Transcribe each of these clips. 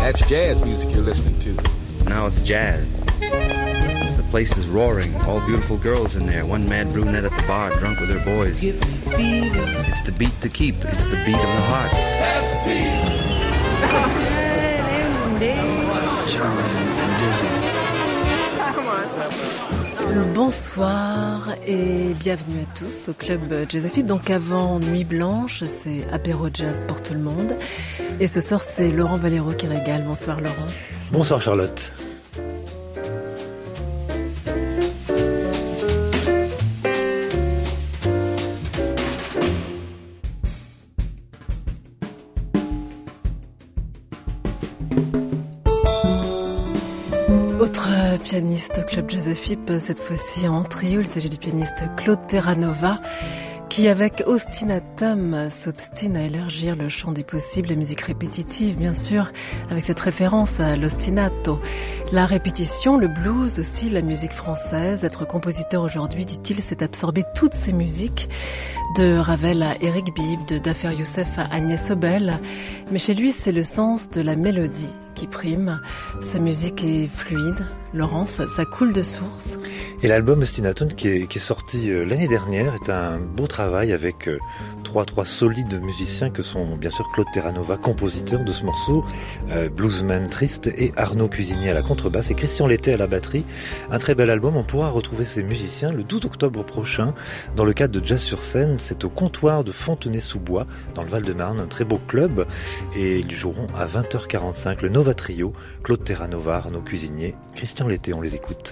That's jazz music you're listening to. Now it's jazz. The place is roaring. All beautiful girls in there. One mad brunette at the bar, drunk with her boys. Give me fever. It's the beat to keep. It's the beat of the heart. That's the beat. Bonsoir et bienvenue à tous au club Jazzafib. Donc avant Nuit Blanche, c'est Apéro Jazz pour tout le monde. Et ce soir, c'est Laurent Valero qui régale. Bonsoir Laurent. Bonsoir Charlotte. Autre pianiste au club Jazzafib, cette fois-ci en trio. Il s'agit du pianiste Claude Terranova qui, avec ostinatum, s'obstine à élargir le champ des possibles, la musique répétitive, bien sûr, avec cette référence à l'ostinato. La répétition, le blues aussi, la musique française. Être compositeur aujourd'hui, dit-il, c'est absorber toutes ces musiques, de Ravel à Eric Bibb, de Dafer Youssef à Agnès Obel. Mais chez lui, c'est le sens de la mélodie qui prime. Sa musique est fluide. Laurent, ça coule de source. Et l'album Ostinaton qui est sorti l'année dernière est un beau travail avec trois solides musiciens que sont bien sûr Claude Terranova, compositeur de ce morceau, bluesman triste, et Arnaud Cuisinier à la contrebasse et Christian Lettet à la batterie. Un très bel album. On pourra retrouver ces musiciens le 12 octobre prochain dans le cadre de Jazz sur scène. C'est au comptoir de Fontenay-sous-Bois dans le Val-de-Marne, un très beau club, et ils joueront à 20h45 le Nova Trio, Claude Terranova, Arnaud Cuisinier, Christian Lettet. On les écoute.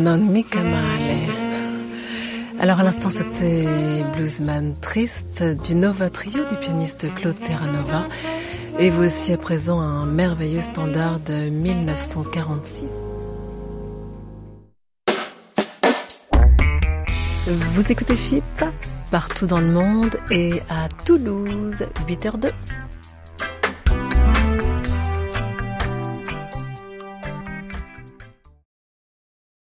Non mica male. Alors à l'instant c'était Bluesman Triste du Nova Trio du pianiste Claude Terranova. Et voici à présent un merveilleux standard de 1946. Vous écoutez FIP partout dans le monde et à Toulouse, 8h02.